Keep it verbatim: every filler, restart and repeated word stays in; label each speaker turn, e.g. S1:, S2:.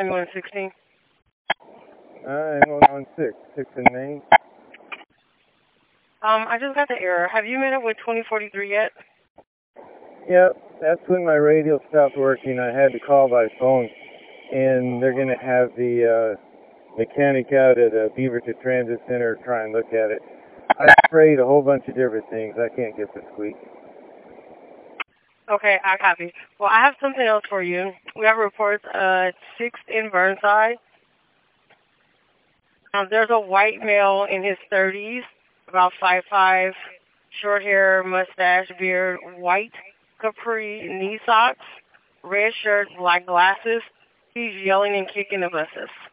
S1: ninety-one sixteen.
S2: Uh, nine one one six, six in Maine.
S1: Um, I just got the error. Have you met up with twenty forty-three yet?
S2: Yep, that's when my radio stopped working. I had to call by phone, and they're going to have the uh, mechanic out at uh, Beaverton Transit Center try and look at it. I sprayed a whole bunch of different things. I can't get the squeak.
S1: Okay, I copy. Well, I have something else for you. We have reports uh, sixth in Burnside. Um, there's a white male in his thirties, about five five, short hair, mustache, beard, white capri knee socks, red shirt, black glasses. He's yelling and kicking the buses.